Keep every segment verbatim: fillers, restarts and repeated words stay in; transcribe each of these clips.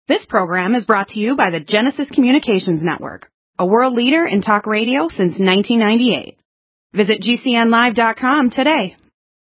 This program is brought to you by the Genesis Communications Network, a world leader in talk radio since nineteen ninety-eight. Visit G C N live dot com today.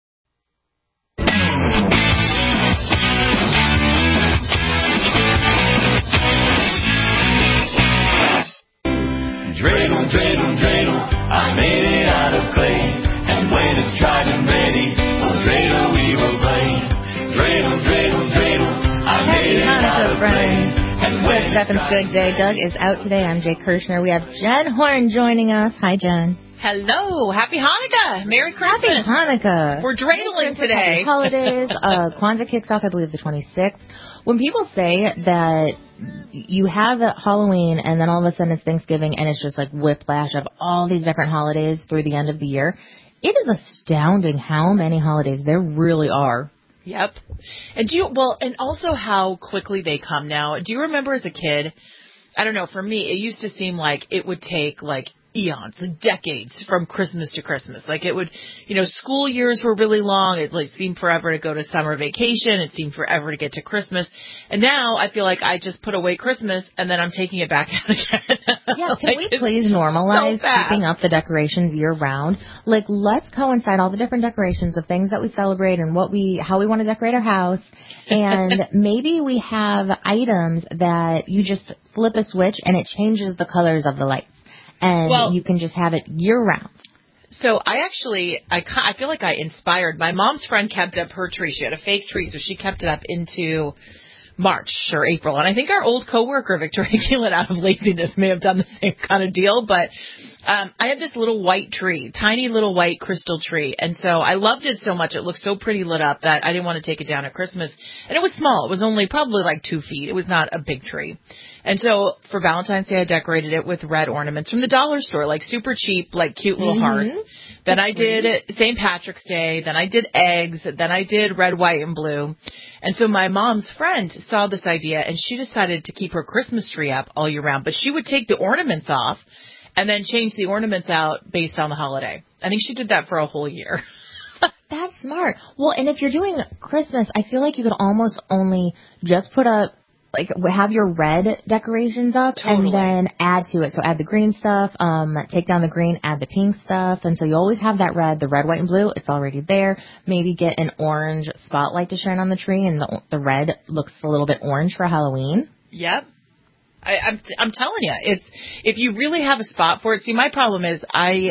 Dreidel, dreidel, dreidel, I made it out of clay. And when it's tried and ready, oh, dreidel we will play. Dreidel, dreidel, dreidel, I made it out of clay. And when it's Stefan's Good Day. Doug is out today. I'm Jay Kirshner. We have Jen Horn joining us. Hi, Jen. Hello. Happy Hanukkah. Merry Christmas. Happy Hanukkah. We're dreidling today. Happy holidays. uh, Kwanzaa kicks off, I believe, the twenty-sixth. When people say that you have Halloween and then all of a sudden it's Thanksgiving and it's just like whiplash of all these different holidays through the end of the year, it is astounding how many holidays there really are. Yep. And do you, well, and also how quickly they come now. Do you remember as a kid, I don't know, for me, it used to seem like it would take like eons, decades from Christmas to Christmas. Like it would, you know, school years were really long. It like seemed forever to go to summer vacation. It seemed forever to get to Christmas. And now I feel like I just put away Christmas and then I'm taking it back out again. Yeah, can like we please normalize so keeping up the decorations year round? Like, let's coincide all the different decorations of things that we celebrate and what we, how we want to decorate our house. And maybe we have items that you just flip a switch and it changes the colors of the lights. And well, you can just have it year-round. So I actually, I, I feel like I inspired. My mom's friend kept up her tree. She had a fake tree, so she kept it up into March or April. And I think our old coworker, Victoria Keelan, out of laziness, may have done the same kind of deal. But um, I had this little white tree, tiny little white crystal tree. And so I loved it so much. It looked so pretty lit up that I didn't want to take it down at Christmas. And it was small. It was only probably like two feet. It was not a big tree. And so for Valentine's Day, I decorated it with red ornaments from the dollar store, like super cheap, like cute little mm-hmm. hearts. Then I did Saint Patrick's Day. Then I did eggs. Then I did red, white, and blue. And so my mom's friend saw this idea, and she decided to keep her Christmas tree up all year round. But she would take the ornaments off and then change the ornaments out based on the holiday. I think she did that for a whole year. That's smart. Well, and if you're doing Christmas, I feel like you could almost only just put up, like, have your red decorations up totally. And then add to it. So add the green stuff, um, take down the green, add the pink stuff. And so you always have that red, the red, white, and blue. It's already there. Maybe get an orange spotlight to shine on the tree, and the, the red looks a little bit orange for Halloween. Yep. I, I'm, I'm telling you, it's, if you really have a spot for it. See, my problem is I,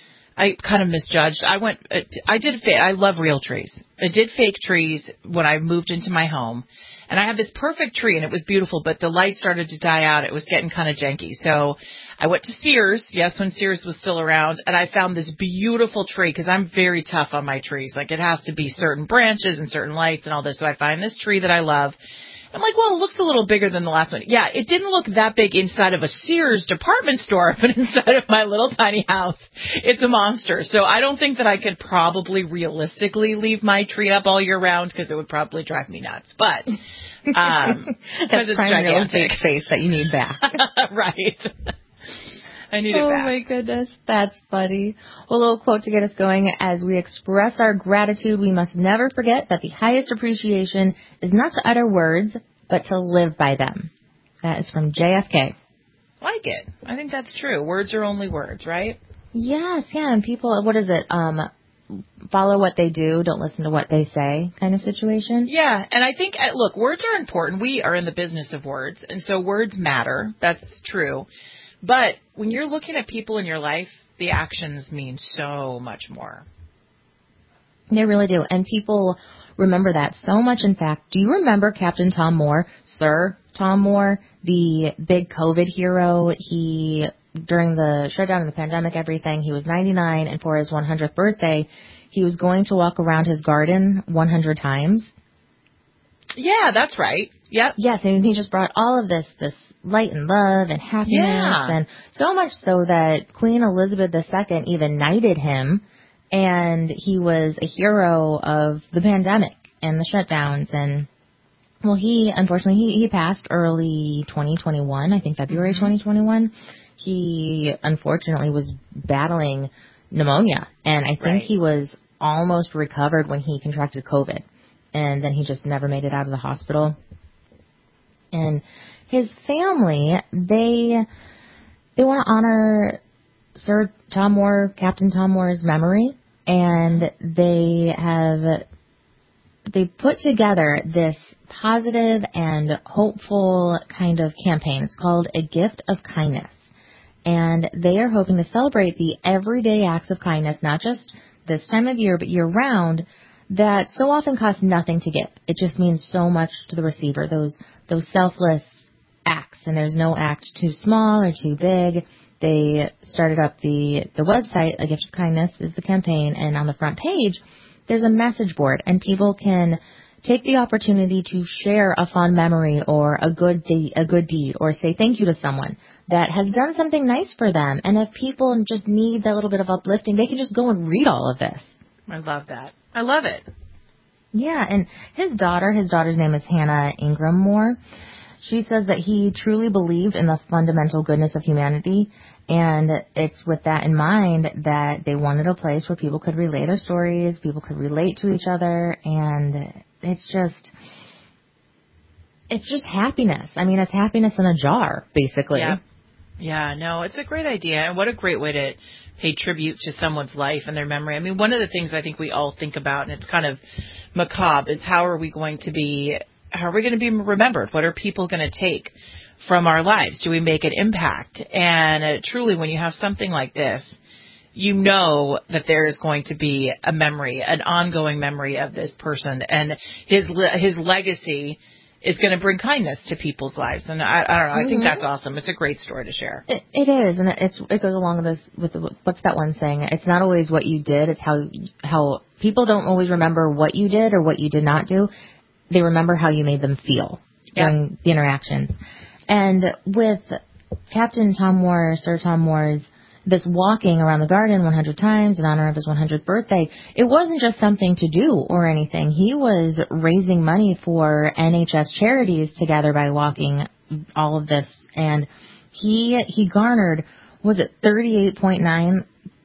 I kind of misjudged. I went, I did, I love real trees. I did fake trees when I moved into my home. And I had this perfect tree, and it was beautiful, but the light started to die out. It was getting kind of janky. So I went to Sears, yes, when Sears was still around, and I found this beautiful tree because I'm very tough on my trees. Like, it has to be certain branches and certain lights and all this. So I find this tree that I love. I'm like, well, it looks a little bigger than the last one. Yeah, it didn't look that big inside of a Sears department store, but inside of my little tiny house, it's a monster. So I don't think that I could probably realistically leave my tree up all year round because it would probably drive me nuts. But um, that's it's prime real estate gigantic space that you need back. Right. I need it oh, back. Oh, my goodness. That's funny. Well, a little quote to get us going. As we express our gratitude, we must never forget that the highest appreciation is not to utter words, but to live by them. That is from J F K. Like it. I think that's true. Words are only words, right? Yes, yeah. And people, what is it? Um, follow what they do, don't listen to what they say kind of situation. Yeah, and I think, look, words are important. We are in the business of words, and so words matter. That's true. But when you're looking at people in your life, the actions mean so much more. They really do. And people remember that so much. In fact, do you remember Captain Tom Moore, Sir Tom Moore, the big COVID hero? He, during the shutdown and the pandemic, everything, he was ninety-nine, and for his one hundredth birthday, he was going to walk around his garden one hundred times. Yeah, that's right. Yep. Yes, and he just brought all of this, this light and love and happiness, yeah. and so much so that Queen Elizabeth the Second even knighted him, and he was a hero of the pandemic and the shutdowns. And, well, he, unfortunately, he, he passed early twenty twenty-one, I think February mm-hmm. twenty twenty-one. He, unfortunately, was battling pneumonia, and I think right. he was almost recovered when he contracted COVID, and then he just never made it out of the hospital. And his family, they they want to honor Sir Tom Moore, Captain Tom Moore's memory, and they have they put together this positive and hopeful kind of campaign. It's called A Gift of Kindness. And they are hoping to celebrate the everyday acts of kindness, not just this time of year, but year-round, that so often cost nothing to give. It just means so much to the receiver, those those selfless acts. And there's no act too small or too big. They started up the, the website, A Gift of Kindness is the campaign, and on the front page, there's a message board, and people can take the opportunity to share a fond memory or a good de- a good deed, or say thank you to someone that has done something nice for them. And if people just need that little bit of uplifting, they can just go and read all of this. I love that. I love it. Yeah, and his daughter, his daughter's name is Hannah Ingram Moore. She says that he truly believed in the fundamental goodness of humanity, and it's with that in mind that they wanted a place where people could relay their stories, people could relate to each other, and it's just, it's just happiness. I mean, it's happiness in a jar, basically. Yeah. Yeah, no, it's a great idea, and what a great way to pay tribute to someone's life and their memory. I mean, one of the things I think we all think about, and it's kind of macabre, is how are we going to be, how are we going to be remembered? What are people going to take from our lives? Do we make an impact? And uh, truly, when you have something like this, you know that there is going to be a memory, an ongoing memory of this person, and his his legacy is going to bring kindness to people's lives. And I, I don't know, I mm-hmm. think that's awesome. It's a great story to share. It, it is, and it's it goes along with this with the, what's that one saying? It's not always what you did. It's how how people don't always remember what you did or what you did not do. They remember how you made them feel yeah. during the interactions. And with Captain Tom Moore, Sir Tom Moore's, this walking around the garden one hundred times in honor of his one hundredth birthday, it wasn't just something to do or anything. He was raising money for N H S charities together by walking all of this. And he he garnered, was it thirty-eight point nine,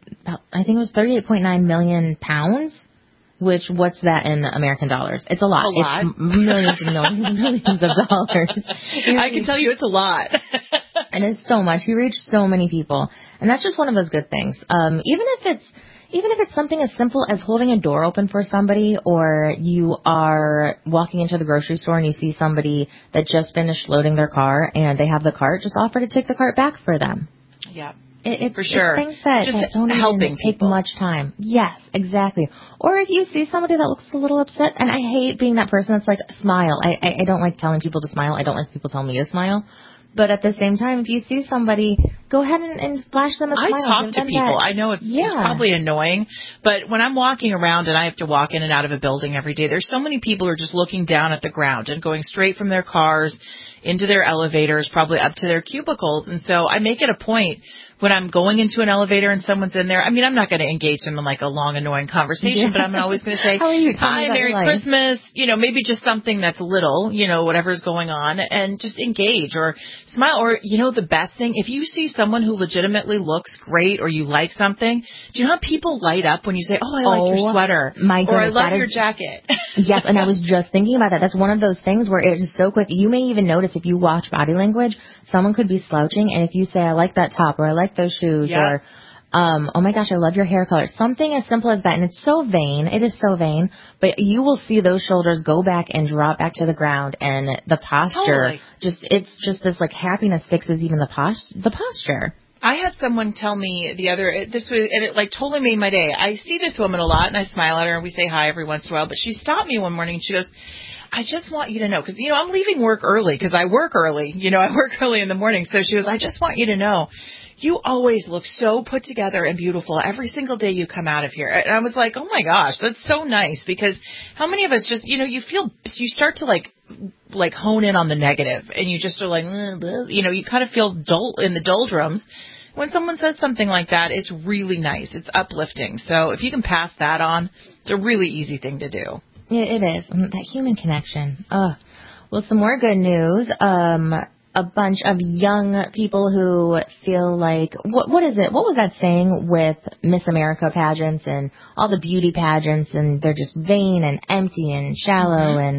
I think it was thirty-eight point nine million pounds? Which, what's that in American dollars? It's a lot. A lot. It's millions and millions and millions of dollars. I can tell you it's a lot. And it's so much. He reached so many people. And that's just one of those good things. Um, even if it's, even if it's something as simple as holding a door open for somebody, or you are walking into the grocery store and you see somebody that just finished loading their car and they have the cart, just offer to take the cart back for them. Yeah. It, it, for sure. It's things that, just that don't helping even take people. much time. Yes, exactly. Or if you see somebody that looks a little upset, and I hate being that person that's like, smile. I, I, I don't like telling people to smile. I don't like people telling me to smile. But at the same time, if you see somebody, go ahead and, and flash them a I smile. talk to people. That. I know it's, yeah. it's probably annoying, but when I'm walking around and I have to walk in and out of a building every day, there's so many people who are just looking down at the ground and going straight from their cars into their elevators, probably up to their cubicles. And so I make it a point when I'm going into an elevator and someone's in there. I mean, I'm not going to engage them in like a long, annoying conversation, yeah. but I'm always going to say, How are you? hi, Merry Christmas. You know, maybe just something that's little, you know, whatever's going on, and just engage or smile. Or, you know, the best thing, if you see someone who legitimately looks great or you like something, do you know how people light up when you say, oh, I like oh, your sweater. My goodness, or I love is, your jacket. Yes, and I was just thinking about that. That's one of those things where it is so quick. You may even notice if you watch body language, someone could be slouching, and if you say, I like that top, or I like those shoes, yeah. or, um, oh my gosh, I love your hair color, something as simple as that, and it's so vain, it is so vain, but you will see those shoulders go back and drop back to the ground, and the posture, totally. just, it's just this, like, happiness fixes even the pos- the posture. I had someone tell me the other, this was, and it like totally made my day. I see this woman a lot, and I smile at her, and we say hi every once in a while, but she stopped me one morning, and she goes, I just want you to know, because, you know, I'm leaving work early, because I work early, you know, I work early in the morning, so she was, I just want you to know, you always look so put together and beautiful every single day you come out of here. And I was like, oh my gosh, that's so nice, because how many of us just, you know, you feel, you start to like, like hone in on the negative, and you just are like, you know, you kind of feel dull in the doldrums. When someone says something like that, it's really nice. It's uplifting. So if you can pass that on, it's a really easy thing to do. It is. That human connection. Ugh. Well, some more good news. Um, a bunch of young people who feel like, what what is it? What was that saying with Miss America pageants and all the beauty pageants, and they're just vain and empty and shallow, mm-hmm. and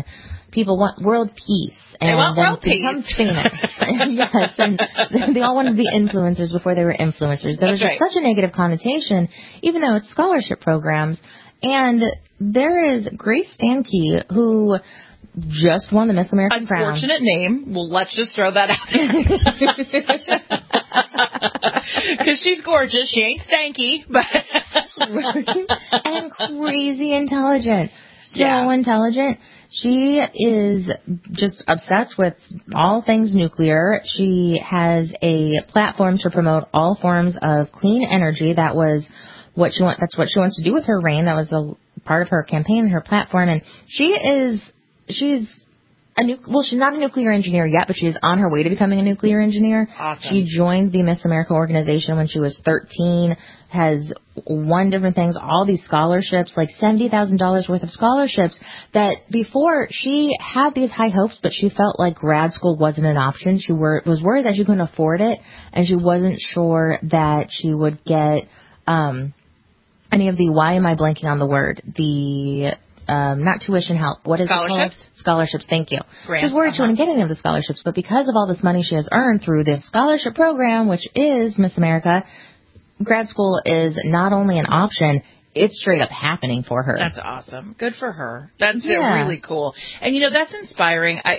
people want world peace. And they want then world become peace. famous. Yes, and they all wanted to be influencers before they were influencers. There was That's just right. such a negative connotation, even though it's scholarship programs. And there is Grace Stanke, who just won the Miss America crown. Unfortunate name. Well, let's just throw that out there. Because she's gorgeous. She ain't stanky, but and crazy intelligent. So Yeah. intelligent. She is just obsessed with all things nuclear. She has a platform to promote all forms of clean energy. That was what she want. That's what she wants to do with her reign. That was a part of her campaign, her platform, and she is she's a nu- well, she's not a nuclear engineer yet, but she is on her way to becoming a nuclear engineer. Awesome. She joined the Miss America organization when she was thirteen, has won different things, all these scholarships, like seventy thousand dollars worth of scholarships, that before she had these high hopes, but she felt like grad school wasn't an option. She were, was worried that she couldn't afford it, and she wasn't sure that she would get um, any of the, why am I blanking on the word, the... Um, not tuition help. What is Scholarships? it called? Scholarships. Thank you. Grants, She was worried uh-huh. she wouldn't get any of the scholarships, but because of all this money she has earned through this scholarship program, which is Miss America, grad school is not only an option, it's straight up happening for her. That's awesome. Good for her. That's uh, Yeah. really cool. And, you know, that's inspiring. I...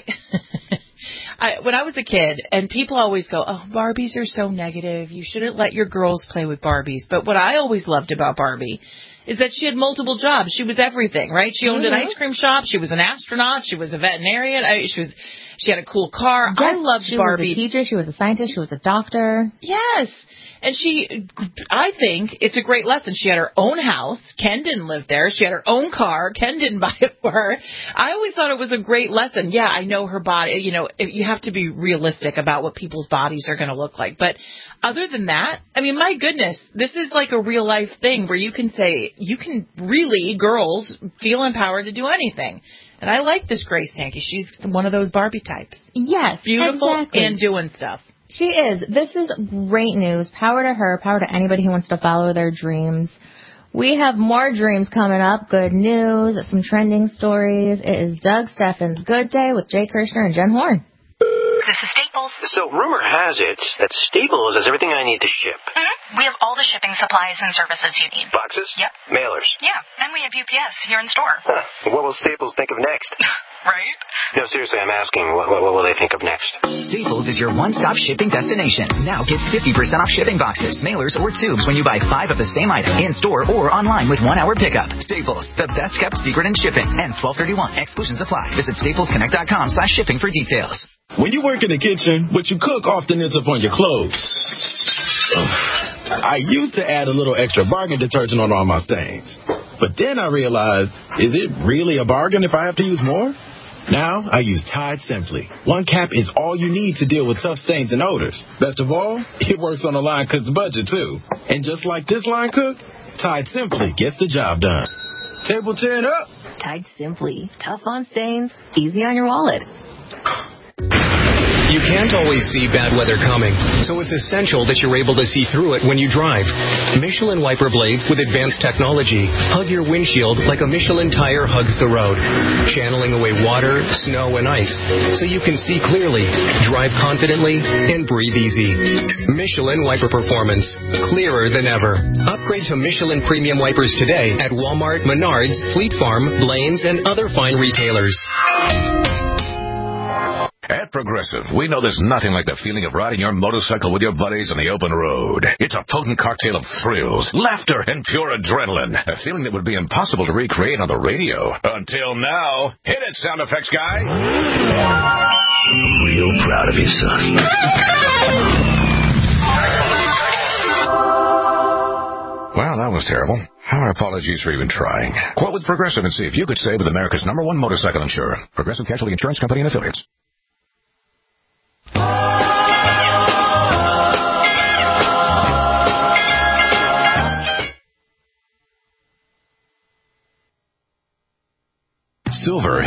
I, when I was a kid, and people always go, oh, Barbies are so negative. You shouldn't let your girls play with Barbies. But what I always loved about Barbie is that she had multiple jobs. She was everything, right? She owned Mm-hmm. an ice cream shop. She was an astronaut. She was a veterinarian. I, she was. She had a cool car. I Yes, loved she Barbie. was a teacher. She was a scientist. She was a doctor. Yes. And she, I think it's a great lesson. She had her own house. Ken didn't live there. She had her own car. Ken didn't buy it for her. I always thought it was a great lesson. Yeah, I know her body. You know, you have to be realistic about what people's bodies are going to look like. But other than that, I mean, my goodness, this is like a real life thing where you can say, you can really, girls, feel empowered to do anything. And I like this Grace Stanke. She's one of those Barbie types. Yes, Beautiful exactly. and doing stuff. She is. This is great news. Power to her. Power to anybody who wants to follow their dreams. We have more dreams coming up. Good news. Some trending stories. It is Doug Steffens' Good Day with Jay Kirshner and Jen Horn. This is Staples. So rumor has it that Staples has everything I need to ship. Mm-hmm. We have all the shipping supplies and services you need. Boxes? Yep. Mailers? Yeah, and we have U P S here in store. Huh. What will Staples think of next? Right? No, seriously, I'm asking, what, what, what will they think of next? Staples is your one-stop shipping destination. Now get fifty percent off shipping boxes, mailers, or tubes when you buy five of the same item in-store or online with one-hour pickup. Staples, the best-kept secret in shipping. Ends twelve thirty-one. Exclusions apply. Visit staples connect dot com slash shipping for details. When you work in the kitchen, what you cook often ends up on your clothes. Ugh. I used to add a little extra bargain detergent on all my stains. But then I realized, is it really a bargain if I have to use more? Now I use Tide Simply. One cap is all you need to deal with tough stains and odors. Best of all, it works on a line cook's budget, too. And just like this line cook, Tide Simply gets the job done. Table ten up. Tide Simply. Tough on stains. Easy on your wallet. You can't always see bad weather coming, so it's essential that you're able to see through it when you drive. Michelin wiper blades with advanced technology hug your windshield like a Michelin tire hugs the road, channeling away water, snow, and ice so you can see clearly, drive confidently, and breathe easy. Michelin wiper performance, clearer than ever. Upgrade to Michelin premium wipers today at Walmart, Menards, Fleet Farm, Blaine's, and other fine retailers. At Progressive, we know there's nothing like the feeling of riding your motorcycle with your buddies on the open road. It's a potent cocktail of thrills, laughter, and pure adrenaline. A feeling that would be impossible to recreate on the radio. Until now. Hit it, sound effects guy. I'm real proud of you, son. Well, that was terrible. Our apologies for even trying. Quote with Progressive and see if you could save with America's number one motorcycle insurer. Progressive Casualty Insurance Company and Affiliates. Silver has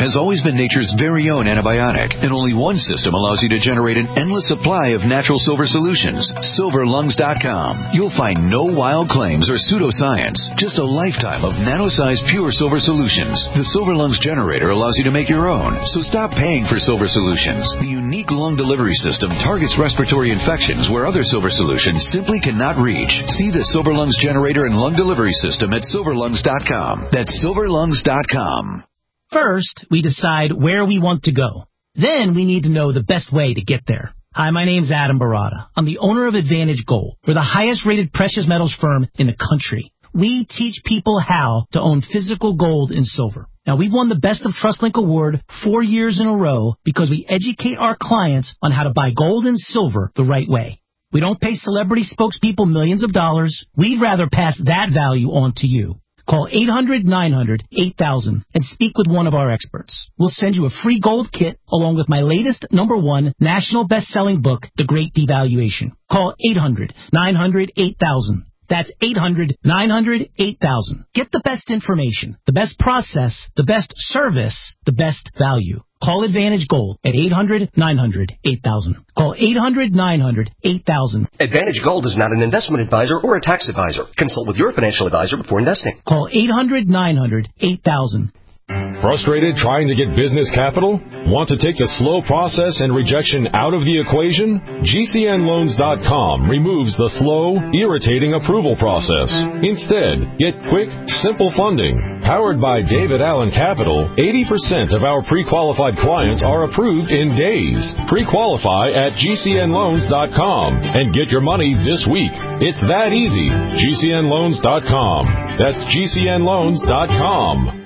has always been nature's very own antibiotic, and only one system allows you to generate an endless supply of natural silver solutions. silver lungs dot com. You'll find no wild claims or pseudoscience, just a lifetime of nano-sized pure silver solutions. The Silver Lungs generator allows you to make your own, so stop paying for silver solutions. The unique lung delivery system targets respiratory infections where other silver solutions simply cannot reach. See the Silver Lungs generator and lung delivery system at silver lungs dot com. That's silver lungs dot com. First, we decide where we want to go. Then we need to know the best way to get there. Hi, my name's Adam Barada. I'm the owner of Advantage Gold. We're the highest-rated precious metals firm in the country. We teach people how to own physical gold and silver. Now, we've won the Best of TrustLink Award four years in a row because we educate our clients on how to buy gold and silver the right way. We don't pay celebrity spokespeople millions of dollars. We'd rather pass that value on to you. Call eight hundred nine hundred eight thousand and speak with one of our experts. We'll send you a free gold kit along with my latest number one national best-selling book, The Great Devaluation. Call eight hundred nine hundred eight thousand. That's eight hundred nine hundred eight thousand. Get the best information, the best process, the best service, the best value. Call Advantage Gold at eight hundred nine hundred eight thousand. Call eight hundred nine hundred eight thousand. Advantage Gold is not an investment advisor or a tax advisor. Consult with your financial advisor before investing. Call eight hundred nine hundred eight thousand. Frustrated trying to get business capital? Want to take the slow process and rejection out of the equation? G C N loans dot com removes the slow, irritating approval process. Instead, get quick, simple funding. Powered by David Allen Capital, eighty percent of our pre-qualified clients are approved in days. Pre-qualify at G C N loans dot com and get your money this week. It's that easy. G C N loans dot com. That's G C N loans dot com.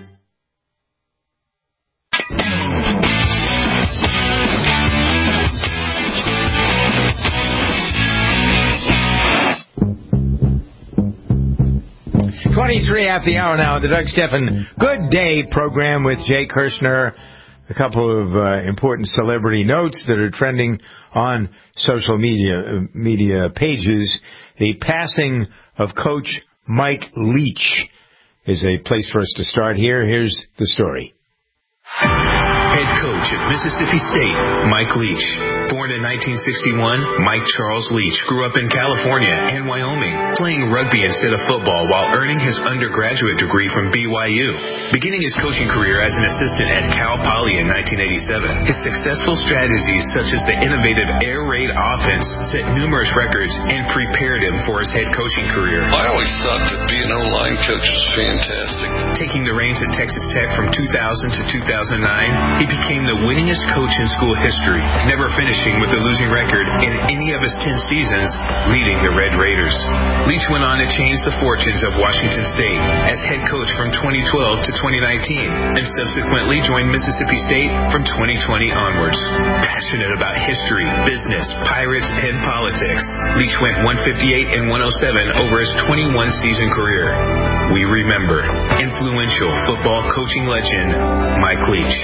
twenty-three after the hour now, the Doug Stephan Good Day program with Jay Kirshner. A couple of uh, important celebrity notes that are trending on social media uh, media pages. The passing of Coach Mike Leach is a place for us to start here. Here's the story. Head coach at Mississippi State, Mike Leach. Born in nineteen sixty-one, Mike Charles Leach grew up in California and Wyoming, playing rugby instead of football while earning his undergraduate degree from B Y U. Beginning his coaching career as an assistant at Cal Poly in nineteen eighty-seven, his successful strategies such as the innovative air raid offense set numerous records and prepared him for his head coaching career. I always thought that being an O-line coach was fantastic. Taking the reins at Texas Tech from two thousand to two thousand nine, he became the winningest coach in school history, never finishing with a losing record in any of his ten seasons, leading the Red Raiders. Leach went on to change the fortunes of Washington State as head coach from twenty twelve to twenty nineteen, and subsequently joined Mississippi State from twenty twenty onwards. Passionate about history, business, pirates, and politics, Leach went one fifty-eight and one oh seven over his twenty-one season career. We remember influential football coaching legend Mike Leach.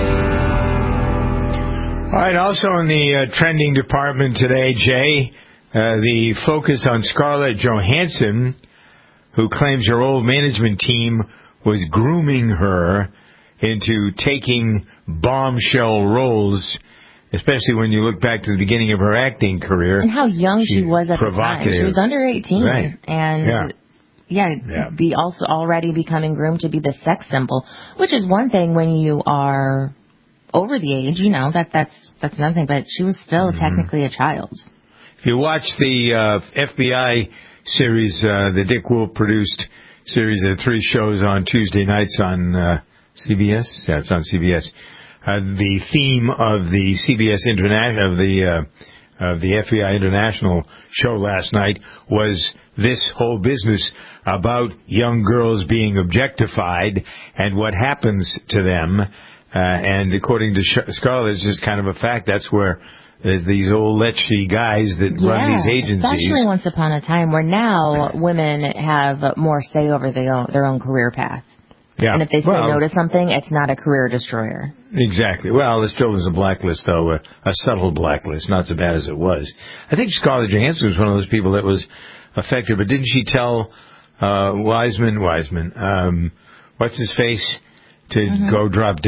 All right, also in the uh, trending department today, Jay, uh, the focus on Scarlett Johansson, who claims her old management team was grooming her into taking bombshell roles, especially when you look back to the beginning of her acting career. And how young she was at the time. She was under eighteen. Right. And yeah. Yeah, yeah, be also already becoming groomed to be the sex symbol, which is one thing when you are over the age, you know, that that's that's nothing, but she was still mm-hmm. technically a child. If you watch the uh, F B I series, uh, the Dick Wolf produced series of three shows on Tuesday nights on uh, C B S, yeah, it's on C B S. Uh, the theme of the C B S International of the uh, of the F B I International show last night was this whole business about young girls being objectified and what happens to them. Uh, and according to Scarlett, it's just kind of a fact. That's where there's these old lechy guys that yeah, run these agencies. Especially once upon a time where now women have more say over their own, their own career path. Yeah. And if they say well, no to something, it's not a career destroyer. Exactly. Well, there still is a blacklist, though, a, a subtle blacklist, not so bad as it was. I think Scarlett Johansson was one of those people that was affected, but didn't she tell uh, Wiseman, Wiseman, um, what's his face, to mm-hmm. go drop dead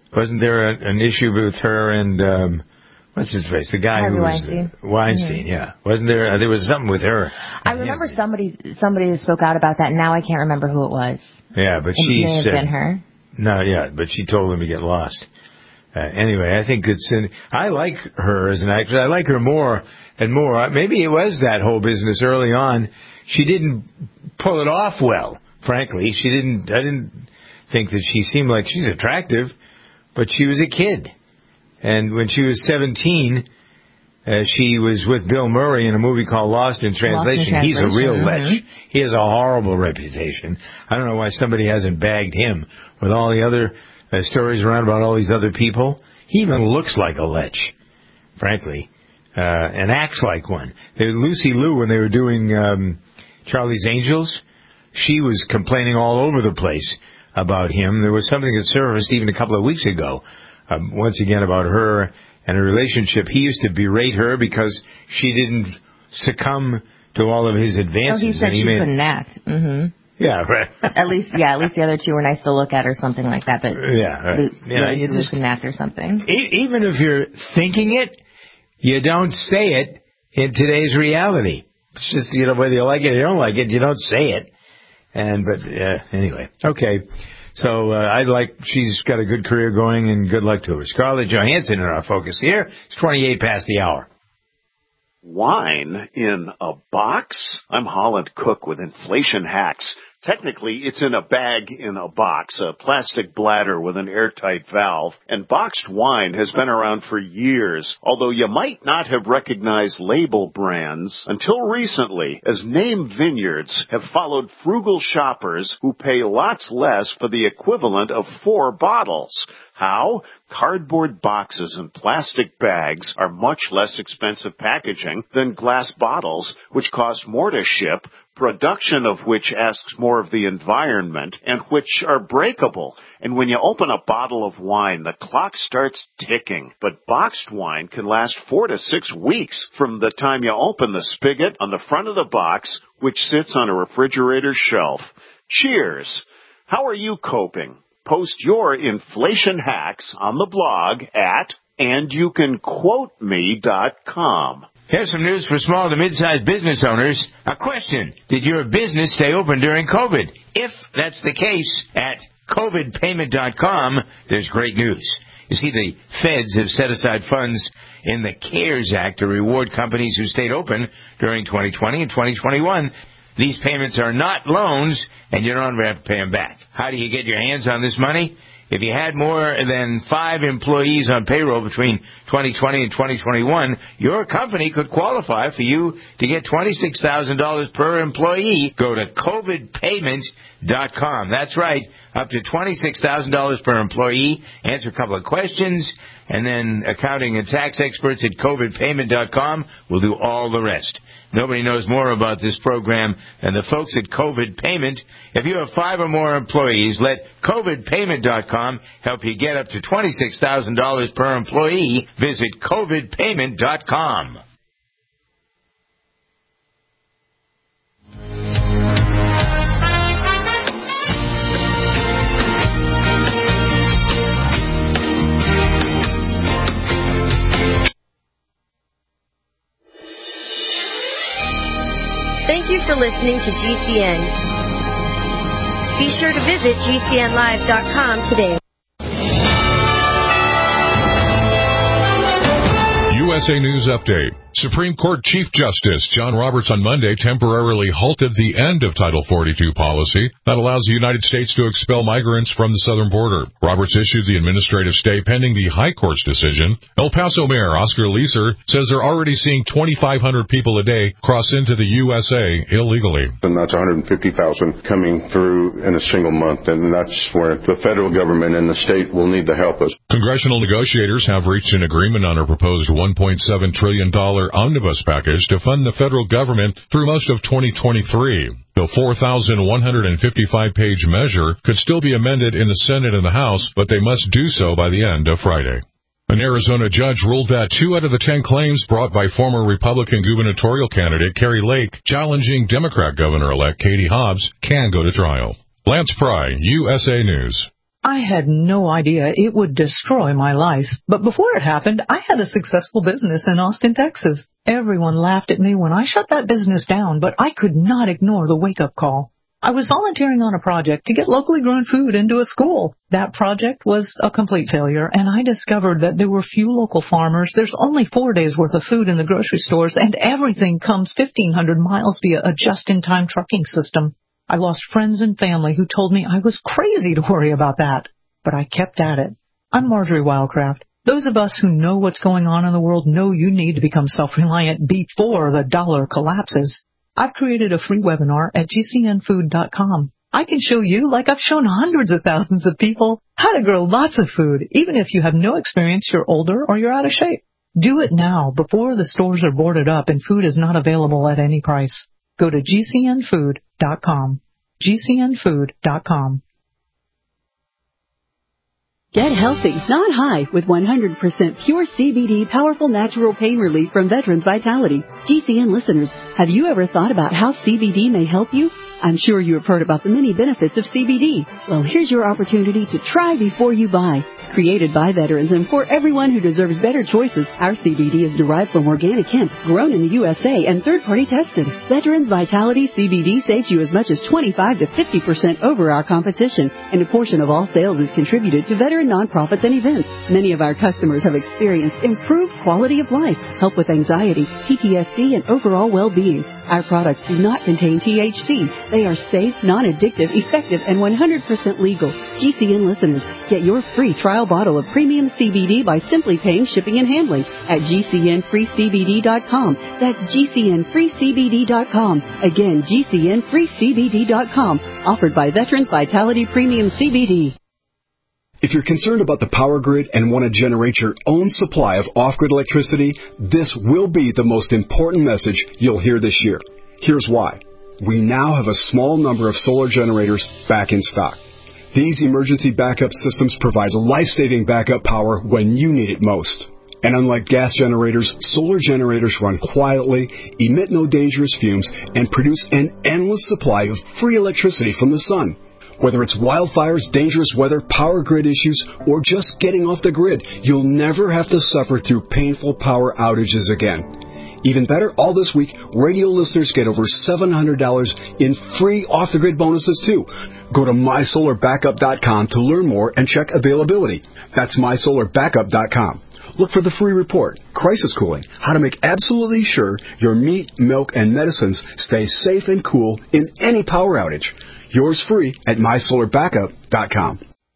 Wasn't there a, an issue with her and um, what's his face? The guy Harvey who was Weinstein. Uh, Weinstein, Mm-hmm. yeah. Wasn't there? Uh, there was something with her. I remember somebody somebody spoke out about that. And now I can't remember who it was. Yeah, but It she may have said been her. no. Yeah, but she told him to get lost. Uh, anyway, I think it's. In, I like her as an actress. I like her more and more. Maybe it was that whole business early on. She didn't pull it off well. Frankly, she didn't. I didn't think that she seemed like she's attractive, but she was a kid. And when she was seventeen, uh, she was with Bill Murray in a movie called Lost in Translation. Lost in He's a real Translation, lech. He has a horrible reputation. I don't know why somebody hasn't bagged him with all the other uh, stories around about all these other people. He even looks like a lech, frankly, uh, and acts like one. Uh, Lucy Liu, when they were doing um, Charlie's Angels, she was complaining all over the place about him. There was something that surfaced even a couple of weeks ago, um, once again about her and her relationship. He used to berate her because she didn't succumb to all of his advances. Oh, he said and he she made, couldn't act. Mm-hmm. Yeah, right. At least, yeah, at least the other two were nice to look at or something like that. But yeah, right. Lu- Yeah, Lucy you Liu just- couldn't act or something. E- even if you're thinking it, you don't say it in today's reality. It's just, you know, whether you like it or you don't like it, you don't say it. And, but, uh, anyway. Okay. So, uh, I like, she's got a good career going and good luck to her. Scarlett Johansson in our focus here. It's twenty-eight past the hour. Wine in a box? I'm Holland Cook with Inflation Hacks. Technically, it's in a bag in a box, a plastic bladder with an airtight valve, and boxed wine has been around for years, although you might not have recognized label brands until recently, as name vineyards have followed frugal shoppers who pay lots less for the equivalent of four bottles. How? Cardboard boxes and plastic bags are much less expensive packaging than glass bottles, which cost more to ship, production of which asks more of the environment, and which are breakable. And when you open a bottle of wine, the clock starts ticking. But boxed wine can last four to six weeks from the time you open the spigot on the front of the box, which sits on a refrigerator shelf. Cheers! How are you coping? Post your inflation hacks on the blog at and you can quote me dot com. Here's some news for small to mid-sized business owners. A question. Did your business stay open during COVID? If that's the case, at covid payment dot com, there's great news. You see, the feds have set aside funds in the CARES Act to reward companies who stayed open during twenty twenty and twenty twenty-one. These payments are not loans, and you don't have to pay them back. How do you get your hands on this money? If you had more than five employees on payroll between twenty twenty and twenty twenty-one, your company could qualify for you to get twenty-six thousand dollars per employee. Go to covid payment dot com. That's right, up to twenty-six thousand dollars per employee. Answer a couple of questions, and then accounting and tax experts at covid payment dot com will do all the rest. Nobody knows more about this program than the folks at COVID Payment. If you have five or more employees, let covid payment dot com help you get up to twenty-six thousand dollars per employee. Visit covid payment dot com. Thank you for listening to G C N. Be sure to visit G C N live dot com today. U S A News Update. Supreme Court Chief Justice John Roberts on Monday temporarily halted the end of Title forty-two policy that allows the United States to expel migrants from the southern border. Roberts issued the administrative stay pending the High Court's decision. El Paso Mayor Oscar Leeser says they're already seeing twenty-five hundred people a day cross into the U S A illegally. And that's one hundred fifty thousand coming through in a single month, and that's where the federal government and the state will need to help us. Congressional negotiators have reached an agreement on a proposed one point seven trillion dollars omnibus package to fund the federal government through most of twenty twenty-three. The four thousand one hundred fifty-five page measure could still be amended in the Senate and the House, but they must do so by the end of Friday. An Arizona judge ruled that two out of the ten claims brought by former Republican gubernatorial candidate Kari Lake challenging Democrat governor-elect Katie Hobbs can go to trial. Lance Pry, U S A News. I had no idea it would destroy my life, but before it happened, I had a successful business in Austin, Texas. Everyone laughed at me when I shut that business down, but I could not ignore the wake-up call. I was volunteering on a project to get locally grown food into a school. That project was a complete failure, and I discovered that there were few local farmers, there's only four days' worth of food in the grocery stores, and everything comes fifteen hundred miles via a just-in-time trucking system. I lost friends and family who told me I was crazy to worry about that, but I kept at it. I'm Marjorie Wildcraft. Those of us who know what's going on in the world know you need to become self-reliant before the dollar collapses. I've created a free webinar at G C N food dot com. I can show you, like I've shown hundreds of thousands of people, how to grow lots of food, even if you have no experience, you're older, or you're out of shape. Do it now, before the stores are boarded up and food is not available at any price. Go to G C N food dot com. G C N food dot com. Get healthy, not high, with one hundred percent pure C B D powerful natural pain relief from Veterans Vitality. G C N listeners, have you ever thought about how C B D may help you? I'm sure you have heard about the many benefits of C B D. Well, here's your opportunity to try before you buy. Created by veterans and for everyone who deserves better choices, our C B D is derived from organic hemp, grown in the U S A and third-party tested. Veterans Vitality C B D saves you as much as twenty-five to fifty percent over our competition, and a portion of all sales is contributed to veteran nonprofits and events. Many of our customers have experienced improved quality of life, help with anxiety, P T S D, and overall well-being. Our products do not contain T H C. They are safe, non-addictive, effective, and one hundred percent legal. G C N listeners, get your free trial bottle of premium C B D by simply paying shipping and handling at G C N free C B D dot com. That's G C N free C B D dot com. Again, G C N free C B D dot com. Offered by Veterans Vitality Premium C B D. If you're concerned about the power grid and want to generate your own supply of off-grid electricity, this will be the most important message you'll hear this year. Here's why. We now have a small number of solar generators back in stock. These emergency backup systems provide life-saving backup power when you need it most. And unlike gas generators, solar generators run quietly, emit no dangerous fumes, and produce an endless supply of free electricity from the sun. Whether it's wildfires, dangerous weather, power grid issues, or just getting off the grid, you'll never have to suffer through painful power outages again. Even better, all this week, radio listeners get over seven hundred dollars in free off-the-grid bonuses, too. Go to my solar backup dot com to learn more and check availability. That's my solar backup dot com. Look for the free report, Crisis Cooling, how to make absolutely sure your meat, milk, and medicines stay safe and cool in any power outage. Yours free at my solar backup dot com.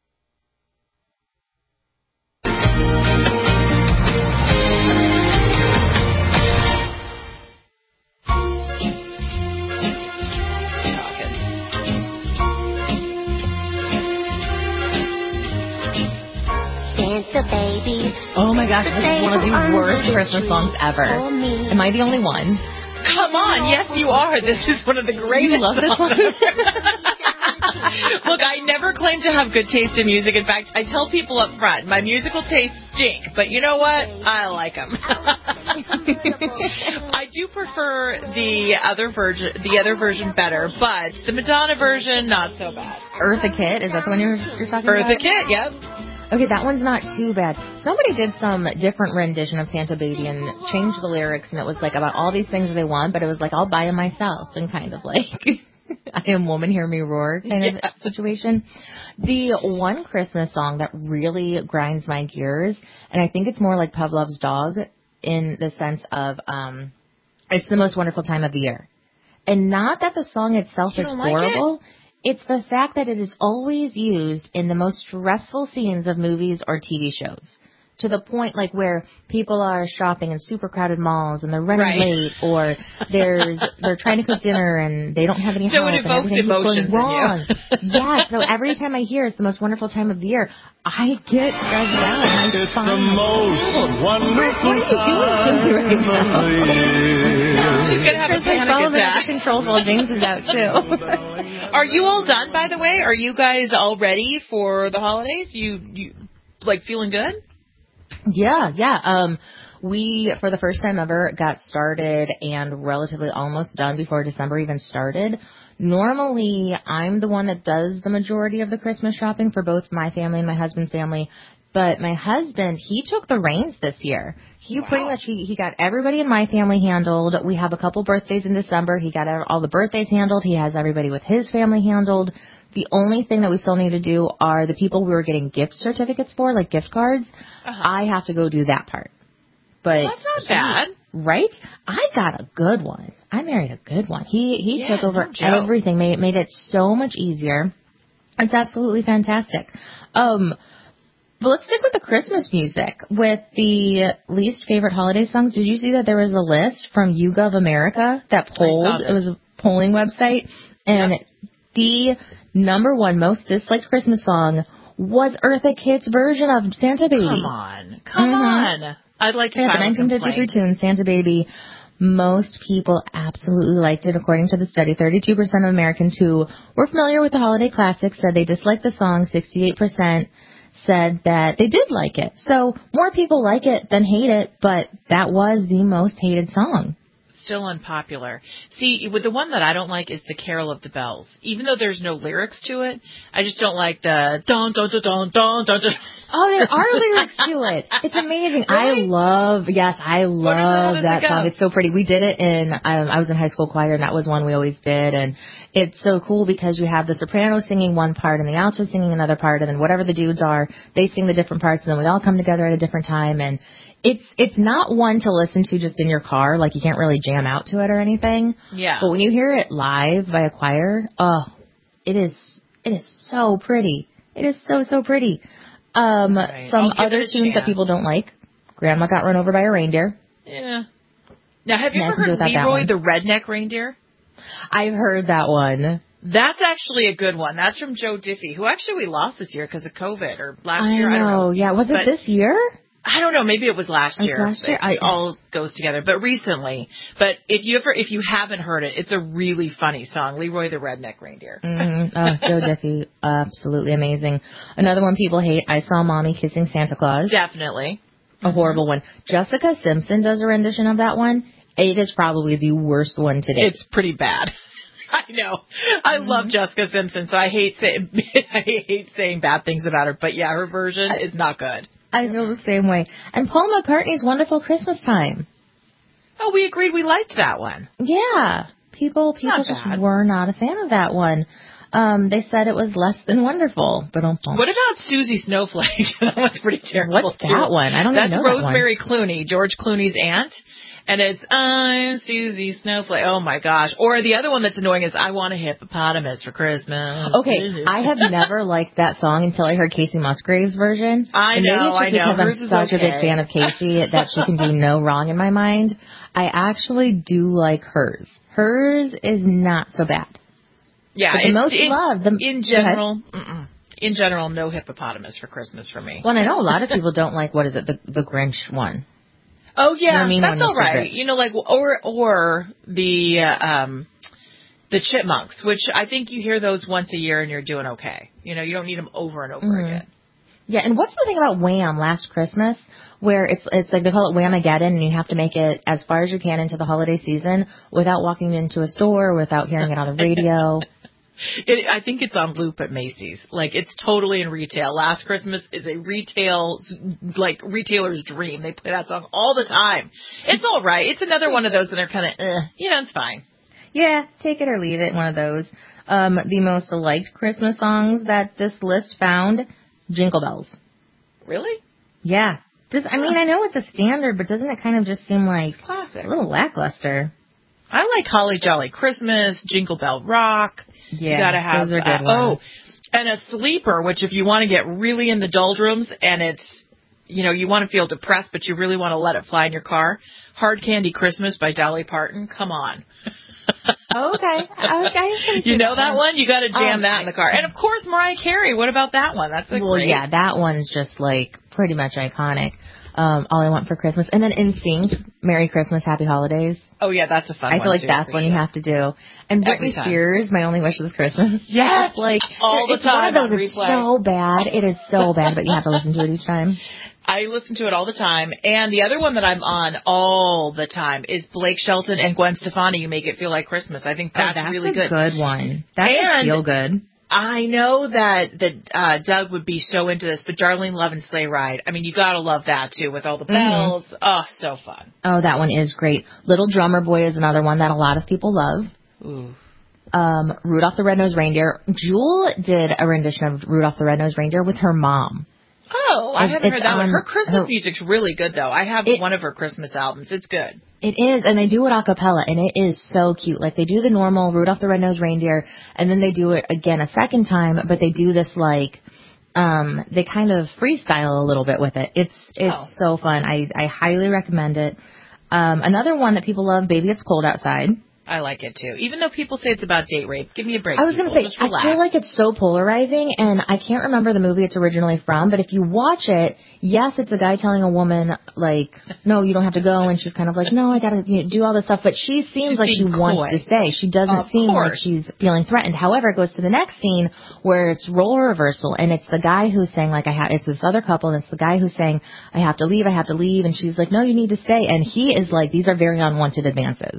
Santa baby. Oh my gosh, this is one of the worst Christmas songs ever. Am I the only one? Come on, yes you are. This is one of the greatest. You love this one? Look, I never claim to have good taste in music. In fact, I tell people up front, my musical tastes stink. But you know what? I like them. I do prefer the other version, the other version better, but the Madonna version, not so bad. Eartha Kitt, is that the one you're, you're talking Eartha about? Eartha Kitt, yep. Okay, that one's not too bad. Somebody did some different rendition of Santa Baby and changed the lyrics, and it was like about all these things they want, but it was like, I'll buy them myself, and kind of like, I am woman, hear me roar kind yeah. of situation. The one Christmas song that really grinds my gears, and I think it's more like Pavlov's Dog in the sense of, um, it's the most wonderful time of the year. And not that the song itself is horrible. Like it? It's the fact that it is always used in the most stressful scenes of movies or T V shows. To the point like where people are shopping in super crowded malls and they're running right. late, or there's they're trying to cook dinner and they don't have any so help. So it evokes emotions going wrong. in you. Yeah, so every time I hear it's the most wonderful time of the year, I get stressed out and I It's find the most wonderful time of the year. She's going to have a panic attack. Controls while James is out, too. Are you all done, by the way? Are you guys all ready for the holidays? You, you like, feeling good? Yeah, yeah. Um, We, for the first time ever, got started and relatively almost done before December even started. Normally, I'm the one that does the majority of the Christmas shopping for both my family and my husband's family. But my husband, he took the reins this year. He wow. pretty much, he, he got everybody in my family handled. We have a couple birthdays in December. He got all the birthdays handled. He has everybody with his family handled. The only thing that we still need to do are the people we were getting gift certificates for, like gift cards. Uh-huh. I have to go do that part. But well, that's not he, bad. Right? I got a good one. I married a good one. He he yeah, took over no everything, made, made it so much easier. It's absolutely fantastic. Um... But let's stick with the Christmas music. With the least favorite holiday songs, did you see that there was a list from YouGov America that polled? It was a polling website. And yep. the number one most disliked Christmas song was Eartha Kitt's version of Santa Baby. Come on. Come mm-hmm. on. I'd like to yeah, file the nineteen fifty-three tune, Santa Baby. Most people absolutely liked it. According to the study, thirty-two percent of Americans who were familiar with the holiday classics said they disliked the song. sixty-eight percent said that they did like it. So more people like it than hate it, but that was the most hated song. Still unpopular. See, with the one that I don't like is the Carol of the Bells. Even though there's no lyrics to it, I just don't like the don don don don don don. Oh, there are lyrics to it. It's amazing. Really? I love, yes, I love that song. It's so pretty. We did it in, um, I was in high school choir, and that was one we always did. And it's so cool because you have the soprano singing one part and the alto singing another part, and then whatever the dudes are, they sing the different parts, and then we all come together at a different time. And it's it's not one to listen to just in your car. Like, you can't really jam out to it or anything. Yeah. But when you hear it live by a choir, oh, it is it is so pretty. It is so, so pretty. Um, right. Some other tunes that people don't like. Grandma Got Run Over by a Reindeer. Yeah. Now, have you ever heard Leroy the Redneck Reindeer? I've heard that one. That's actually a good one. That's from Joe Diffie, who actually we lost this year because of COVID or last I year. Know. I don't know. Yeah, was it but this year? I don't know. Maybe it was last it was year. Last year. It I, all goes together. But recently. But if you ever, if you haven't heard it, it's a really funny song. Leroy the Redneck Reindeer. Mm-hmm. Oh, Joe Diffie, absolutely amazing. Another one people hate. I Saw Mommy Kissing Santa Claus. Definitely. A mm-hmm. horrible one. Jessica Simpson does a rendition of that one. It is probably the worst one today. It's pretty bad. I know. I mm-hmm. love Jessica Simpson, so I hate saying I hate saying bad things about her. But yeah, her version I, is not good. I feel the same way. And Paul McCartney's Wonderful Christmas Time. Oh, we agreed we liked that one. Yeah. People people not just bad. were not a fan of that one. Um, they said it was less than wonderful. But don't What about Susie Snowflake? That one's pretty terrible. What's too. that one? I don't That's even know Rosemary that one. Clooney, George Clooney's aunt. And it's, I'm Susie Snowflake. Oh, my gosh. Or the other one that's annoying is, I want a hippopotamus for Christmas. Okay, I have never liked that song until I heard Casey Musgrave's version. I and know, maybe it's just I know. because Hers I'm such okay. a big fan of Casey that she can do no wrong in my mind. I actually do like hers. Hers is not so bad. Yeah, but the it, most it, loved. The, in general, mm-mm. in general, no hippopotamus for Christmas for me. Well, I know a lot of people don't like, what is it, the, the Grinch one. Oh yeah, you know I mean? That's all right. You know, like or or the uh, um the Chipmunks, which I think you hear those once a year and you're doing okay. You know, you don't need them over and over mm-hmm. again. Yeah, and what's the thing about Wham! Last Christmas, where it's it's like they call it Whamageddon, and you have to make it as far as you can into the holiday season without walking into a store, without hearing it on the radio. It, I think it's on loop at Macy's. Like, it's totally in retail. Last Christmas is a retail, like, retailer's dream. They play that song all the time. It's all right. It's another one of those that are kind of, eh, you know, it's fine. Yeah, take it or leave it, one of those. Um, the most liked Christmas songs that this list found, Jingle Bells. Really? Yeah. Just, I mean, I know it's a standard, but doesn't it kind of just seem like classic. A little lackluster? I like Holly Jolly Christmas, Jingle Bell Rock. Yeah, you gotta have, those are good uh, ones. Oh, and a sleeper, which if you want to get really in the doldrums and it's, you know, you want to feel depressed, but you really want to let it fly in your car, Hard Candy Christmas by Dolly Parton. Come on. Okay. Okay. You know that one? one? You got to jam um, that in the car. And, of course, Mariah Carey. What about that one? That's a Well, great... yeah, that one's just, like, pretty much iconic. Um, All I Want for Christmas. And then N Sync, Merry Christmas, Happy Holidays. Oh, yeah, that's a fun I one, feel like too, that's one sure. you have to do. And Britney Spears, My Only Wish This Christmas. Yes! Like, all the it's time one of those on that's replay. so bad. It is so bad, but you have to listen to it each time. I listen to it all the time. And the other one that I'm on all the time is Blake Shelton and Gwen Stefani. You Make It Feel Like Christmas. I think that's, oh, that's really a good. good one. That and feel good. I know that that uh, Doug would be so into this, but Darlene Love and Sleigh Ride. I mean, you gotta love that too, with all the bells. Mm-hmm. Oh, so fun. Oh, that one is great. Little Drummer Boy is another one that a lot of people love. Ooh. Um, Rudolph the Red-Nosed Reindeer. Jewel did a rendition of Rudolph the Red-Nosed Reindeer with her mom. Oh, I It's- haven't it's heard that one. on Her Christmas her- music's really good, though. I have It- one of her Christmas albums. It's good. It is, and they do it a cappella, and it is so cute. Like, they do the normal Rudolph the Red-Nosed Reindeer, and then they do it again a second time, but they do this, like, um, they kind of freestyle a little bit with it. It's it's Oh. so fun. I, I highly recommend it. Um, another one that people love, Baby It's Cold Outside. I like it, too. Even though people say it's about date rape. Give me a break, I was going people. to say, Just I relax. feel like it's so polarizing, and I can't remember the movie it's originally from, but if you watch it, yes, it's a guy telling a woman, like, no, you don't have to go, and she's kind of like, no, I got to you know, do all this stuff, but she seems She's like she being wants coy. to stay. She doesn't Of seem like course. she's feeling threatened. However, it goes to the next scene where it's role reversal, and it's the guy who's saying, like, I have, it's this other couple, and it's the guy who's saying, I have to leave, I have to leave, and she's like, no, you need to stay, and he is like, these are very unwanted advances.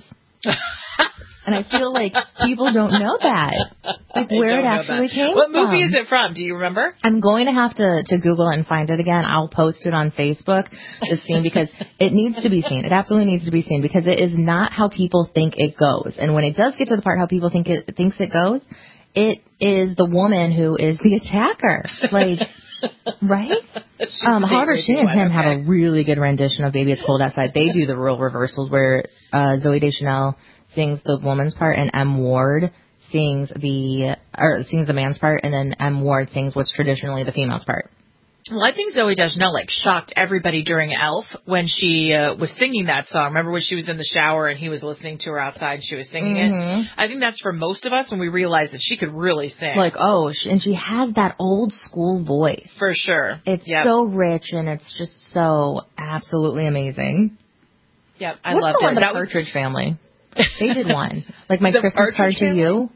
And I feel like people don't know that, like They where don't it know actually that. came What from. movie is it from? Do you remember? I'm going to have to, to Google it and find it again. I'll post it on Facebook, this scene, because it needs to be seen. It absolutely needs to be seen, because it is not how people think it goes. And when it does get to the part how people think it thinks it goes, it is the woman who is the attacker. Like, right? Um, however, she and him have a really good rendition of Baby It's Cold Outside. They do the role reversals where uh, Zooey Deschanel sings the woman's part and M. Ward sings the or sings the man's part, and then M. Ward sings what's traditionally the female's part. Well, I think Zooey Deschanel, like, shocked everybody during Elf when she uh, was singing that song. Remember when she was in the shower and he was listening to her outside and she was singing Mhm. it? I think that's for most of us when we realized that she could really sing. Like, oh, sh- and she has that old school voice. For sure. It's Yep. so rich, and it's just so absolutely amazing. Yep, I What's loved the one, it. The That was- Partridge Family? They did one. Like, My The Christmas Card Partridge to Family? You.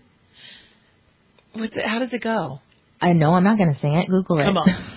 What's it, how does it go? I know, I'm not going to sing it. Google it. Come on.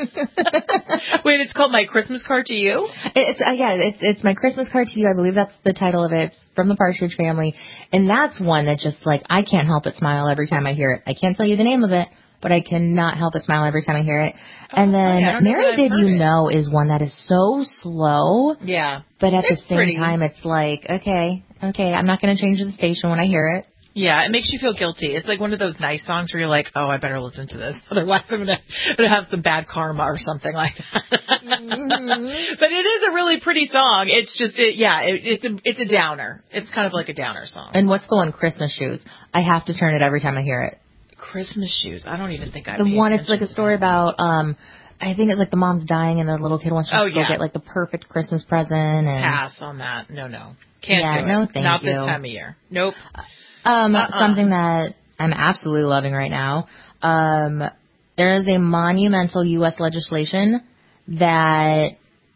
Wait, it's called My Christmas Card to You? It's uh, yeah, it's it's My Christmas Card to You. I believe that's the title of it. It's from the Partridge Family, and that's one that just like I can't help but smile every time I hear it. I can't tell you the name of it, but I cannot help but smile every time I hear it. And Oh, then yeah, I don't know Mary that I've Did heard You it. Know is one that is so slow, Yeah. but at It's the same pretty. time it's like okay, okay, I'm not going to change the station when I hear it. Yeah, it makes you feel guilty. It's like one of those nice songs where you're like, oh, I better listen to this. Otherwise I'm going to have some bad karma or something like that. Mm-hmm. But it is a really pretty song. It's just, it, yeah, it, it's a it's a downer. It's kind of like a downer song. And what's the one? Christmas Shoes. I have to turn it every time I hear it. Christmas Shoes. I don't even think I The one, it's like a story about, um, I think it's like the mom's dying and the little kid wants her Oh, to go yeah. get like the perfect Christmas present. And Pass on that. No, no. Can't Yeah, do it. no, thank Not you. this time of year. Nope. Um, Uh-uh. something that I'm absolutely loving right now. Um, there is a monumental U S legislation that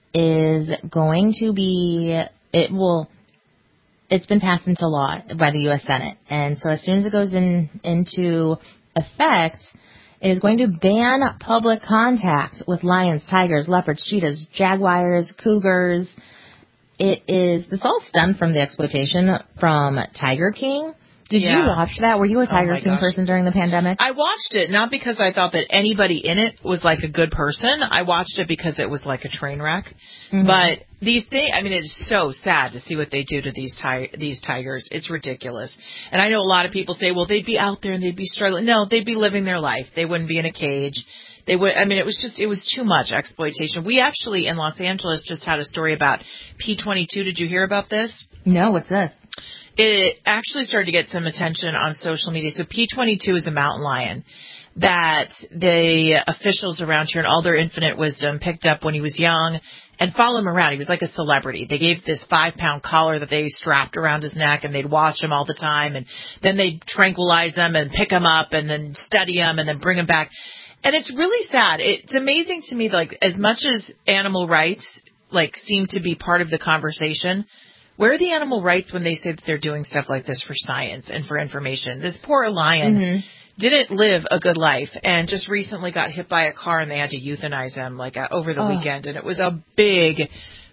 is going to be, it will, it's been passed into law by the U S Senate. And so as soon as it goes in, into effect, it is going to ban public contact with lions, tigers, leopards, cheetahs, jaguars, cougars. It is, this all stemmed from the exploitation from Tiger King. Did Yeah. you watch that? Were you a Tiger Oh, my King gosh. person during the pandemic? I watched it not because I thought that anybody in it was like a good person. I watched it because it was like a train wreck. Mhm. But these things, I mean, it's so sad to see what they do to these ti- these tigers. It's ridiculous. And I know a lot of people say, well, they'd be out there and they'd be struggling. No, they'd be living their life. They wouldn't be in a cage. They would. I mean, it was just, it was too much exploitation. We actually in Los Angeles just had a story about P twenty-two. Did you hear about this? No, what's this? It actually started to get some attention on social media. So P twenty-two is a mountain lion that the officials around here in all their infinite wisdom picked up when he was young and followed him around. He was like a celebrity. They gave this five pound collar that they strapped around his neck and they'd watch him all the time. And then they'd tranquilize them and pick him up and then study him and then bring him back. And it's really sad. It's amazing to me, like, as much as animal rights, like, seem to be part of the conversation, where are the animal rights when they say that they're doing stuff like this for science and for information? This poor lion Mhm. didn't live a good life and just recently got hit by a car and they had to euthanize him like uh, over the Oh. weekend. And it was a big,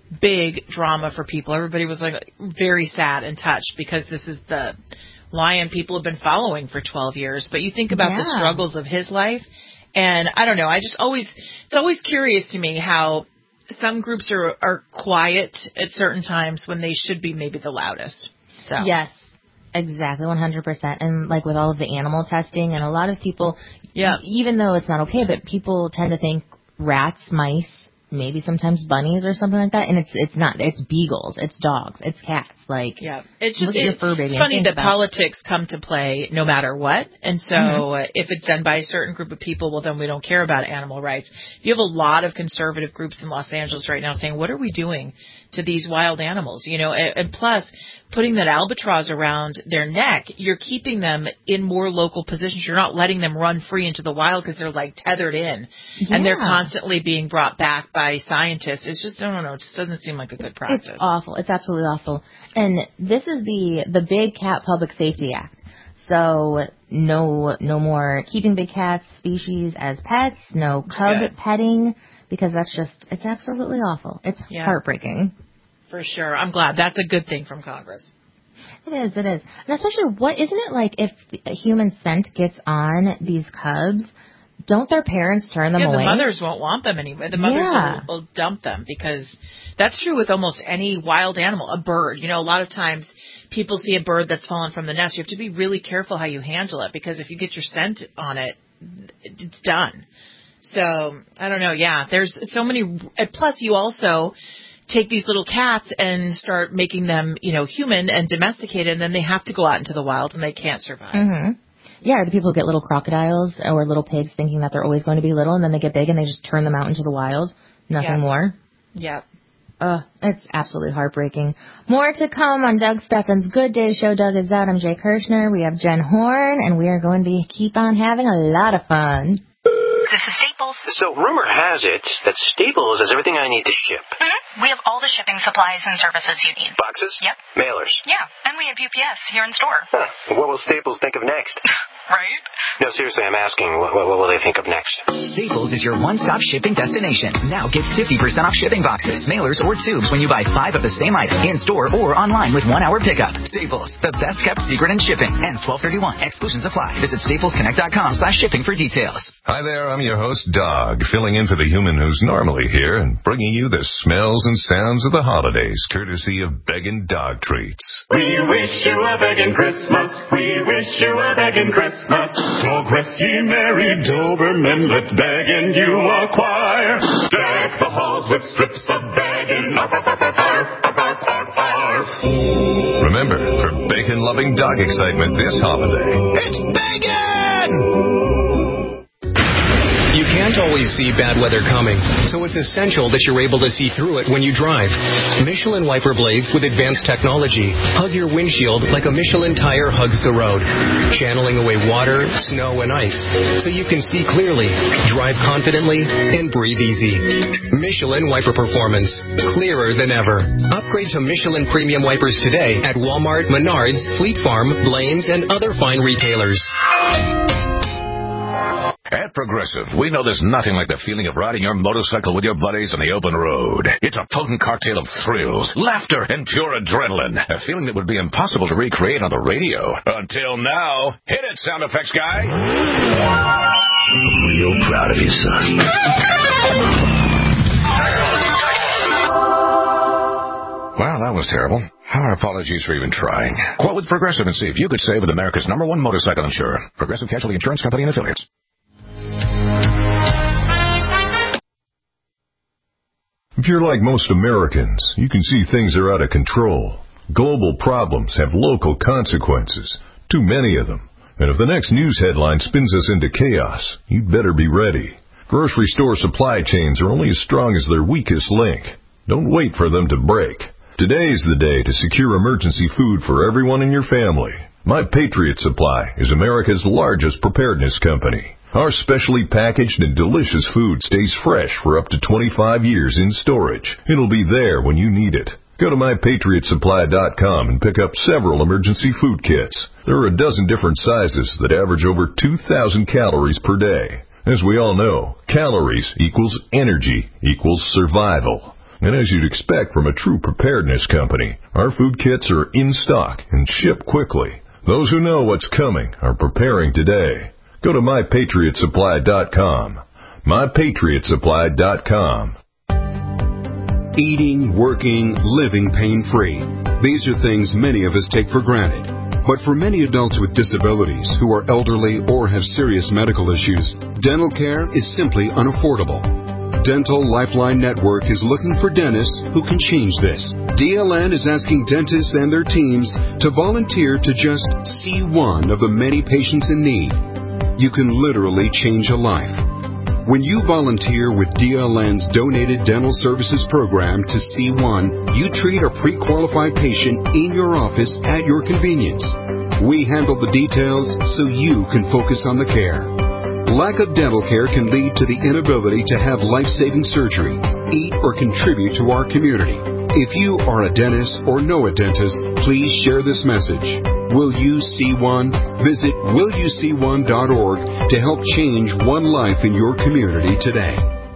big drama for people. Everybody was like very sad and touched because this is the lion people have been following for twelve years. But you think about the Yeah. struggles of his life. And I don't know, I just always, it's always curious to me how some groups are, are quiet at certain times when they should be maybe the loudest. So. Yes, exactly, one hundred percent. And like with all of the animal testing, and a lot of people, yeah. even though it's not okay, but people tend to think rats, mice, maybe sometimes bunnies or something like that, and it's it's not. It's beagles, it's dogs, it's cats. Like, yeah, it's just look at your it, fur baby it's and funny think that about- politics come to play no matter what, and so Mhm. uh, if it's done by a certain group of people, well, then we don't care about animal rights. You have a lot of conservative groups in Los Angeles right now saying, "What are we doing to these wild animals?" You know, and, and plus putting that albatross around their neck, you're keeping them in more local positions. You're not letting them run free into the wild because they're like tethered in, and they're Yeah. constantly being brought back by scientists. It's just, I don't know, it just doesn't seem like a good practice. It's awful. It's absolutely awful. And this is the the Big Cat Public Safety Act. So no no more keeping big cats species as pets. No cub good. petting, because that's just it's absolutely awful. It's Yeah. heartbreaking. For sure. I'm glad. That's a good thing from Congress. It is. It is. And especially, what isn't it like if a human scent gets on these cubs? Don't their parents turn them yeah, away? the mothers won't want them anymore. The mothers Yeah. will, will dump them because that's true with almost any wild animal. A bird, you know, a lot of times people see a bird that's fallen from the nest. You have to be really careful how you handle it because if you get your scent on it, it's done. So, I don't know. Yeah, there's so many. And plus, you also take these little cats and start making them, you know, human and domesticated, and then they have to go out into the wild and they can't survive. Mm-hmm. Yeah, or the people who get little crocodiles or little pigs thinking that they're always going to be little, and then they get big and they just turn them out into the wild. Nothing Yeah. more. Yeah. Uh, it's absolutely heartbreaking. More to come on Doug Steffens' Good Day Show. Doug is out. I'm Jay Kirshner. We have Jen Horn, and we are going to be keep on having a lot of fun. This is Staples. So rumor has it that Staples has everything I need to ship. Mm-hmm. We have all the shipping supplies and services you need. Boxes? Yep. Mailers? Yeah, and we have U P S here in store. Huh. What will Staples think of next? Right? No, seriously, I'm asking, what, what will they think of next? Staples is your one-stop shipping destination. Now get fifty percent off shipping boxes, mailers, or tubes when you buy five of the same item in-store or online with one-hour pickup. Staples, the best-kept secret in shipping. Ends twelve thirty-one. Exclusions apply. Visit staplesconnect.com slash shipping for details. Hi there, I'm your host, Doug, filling in for the human who's normally here and bringing you the smells and sounds of the holidays, courtesy of Beggin' Dog Treats. We wish you a begging Christmas. We wish you a begging Christmas. Talk rest ye merry Dobermen, let begging you acquire. Deck the halls with strips of begging. Arf, arf, arf, arf, arf, arf, arf, arf. Remember, for bacon-loving dog excitement this holiday, it's Beggin'! You can't always see bad weather coming, so it's essential that you're able to see through it when you drive. Michelin wiper blades with advanced technology hug your windshield like a Michelin tire hugs the road, channeling away water, snow, and ice so you can see clearly, drive confidently, and breathe easy. Michelin wiper performance, clearer than ever. Upgrade to Michelin premium wipers today at Walmart, Menards, Fleet Farm, Blaine's, and other fine retailers. At Progressive, we know there's nothing like the feeling of riding your motorcycle with your buddies on the open road. It's a potent cocktail of thrills, laughter, and pure adrenaline. A feeling that would be impossible to recreate on the radio. Until now. Hit it, sound effects guy. I'm real proud of you, son. Wow, that was terrible. Our apologies for even trying. Quote with Progressive and see if you could save with America's number one motorcycle insurer. Progressive Casualty Insurance Company and Affiliates. If you're like most Americans, you can see things are out of control. Global problems have local consequences, too many of them. And if the next news headline spins us into chaos, you'd better be ready. Grocery store supply chains are only as strong as their weakest link. Don't wait for them to break. Today is the day to secure emergency food for everyone in your family. My Patriot Supply is America's largest preparedness company. Our specially packaged and delicious food stays fresh for up to twenty-five years in storage. It'll be there when you need it. Go to my patriot supply dot com and pick up several emergency food kits. There are a dozen different sizes that average over two thousand calories per day. As we all know, calories equals energy equals survival. And as you'd expect from a true preparedness company, our food kits are in stock and ship quickly. Those who know what's coming are preparing today. Go to my patriot supply dot com. my patriot supply dot com. Eating, working, living pain-free. These are things many of us take for granted. But for many adults with disabilities who are elderly or have serious medical issues, dental care is simply unaffordable. Dental Lifeline Network is looking for dentists who can change this. D L N is asking dentists and their teams to volunteer to just see one of the many patients in need. You can literally change a life. When you volunteer with D L N's Donated Dental Services Program to C one, you treat a pre-qualified patient in your office at your convenience. We handle the details so you can focus on the care. Lack of dental care can lead to the inability to have life-saving surgery, eat, or contribute to our community. If you are a dentist or know a dentist, please share this message. Will you see one? Visit will you see one dot org to help change one life in your community today.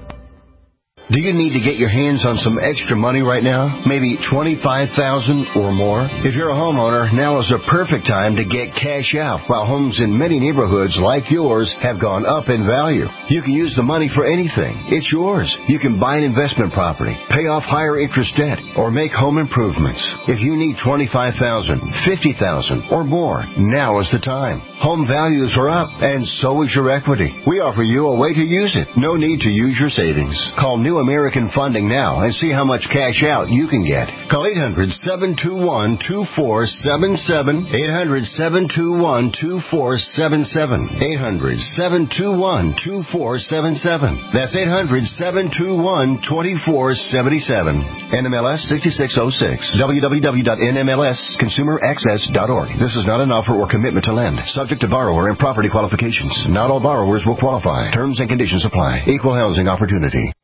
Do you need to get your hands on some extra money right now? Maybe twenty-five thousand dollars or more? If you're a homeowner, now is a perfect time to get cash out while homes in many neighborhoods like yours have gone up in value. You can use the money for anything. It's yours. You can buy an investment property, pay off higher interest debt, or make home improvements. If you need twenty-five thousand dollars, fifty thousand dollars or more, now is the time. Home values are up, and so is your equity. We offer you a way to use it. No need to use your savings. Call New American Funding now and see how much cash out you can get. Call eight hundred, seven two one, two four seven seven, eight hundred, seven two one, two four seven seven, eight hundred, seven two one, two four seven seven. That's eight hundred, seven two one, two four seven seven. N M L S sixty-six oh six. w w w dot n m l s consumer access dot org. This is not an offer or commitment to lend. Subject to borrower and property qualifications. Not all borrowers will qualify. Terms and conditions apply. Equal housing opportunity.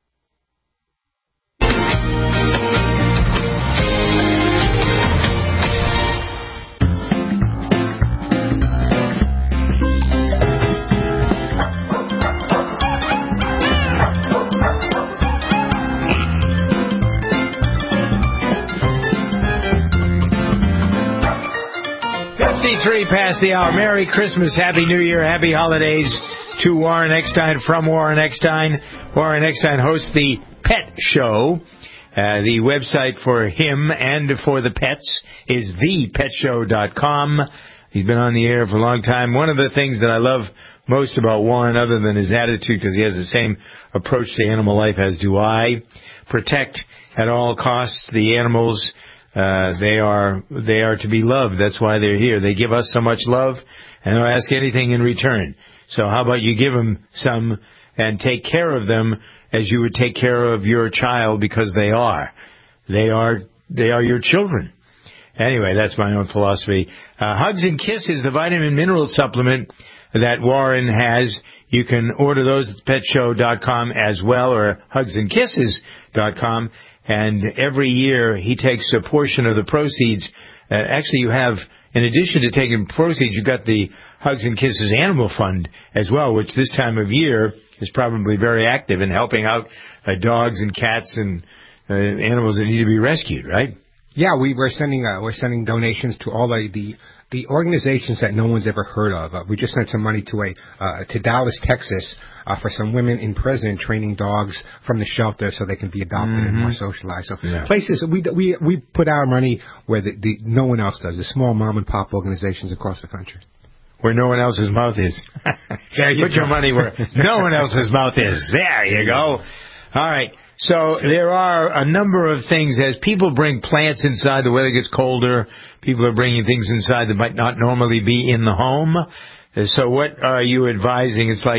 fifty-three past the hour. Merry Christmas, Happy New Year, Happy Holidays to Warren Eckstein from Warren Eckstein. Warren Eckstein hosts the Pet Show. Uh, the website for him and for the pets is the pet show dot com. He's been on the air for a long time. One of the things that I love most about Warren, other than his attitude, because he has the same approach to animal life as do I, protect at all costs the animals. Uh, they are they are to be loved. That's why they're here. They give us so much love, and don't ask anything in return. So how about you give them some and take care of them as you would take care of your child, because they are. They are they are your children. Anyway, that's my own philosophy. Uh, Hugs and Kisses, the vitamin mineral supplement that Warren has. You can order those at pet show dot com as well, or hugs and kisses dot com. And every year he takes a portion of the proceeds. Uh, actually, you have, in addition to taking proceeds, you've got the Hugs and Kisses Animal Fund as well, which this time of year is probably very active in helping out uh, dogs and cats and uh, animals that need to be rescued, right? Yeah, we, we're sending uh, we're sending donations to all the, the the organizations that no one's ever heard of. Uh, we just sent some money to a uh, to Dallas, Texas, uh, for some women in prison training dogs from the shelter so they can be adopted mm-hmm. and more socialized. So yeah. places we we we put our money where the, the no one else does. The small mom and pop organizations across the country. Where no one else's mouth is. There you Put go. Your money where no one else's mouth is. There you go. All right. So there are a number of things. As people bring plants inside, the weather gets colder. People are bringing things inside that might not normally be in the home. So what are you advising? It's like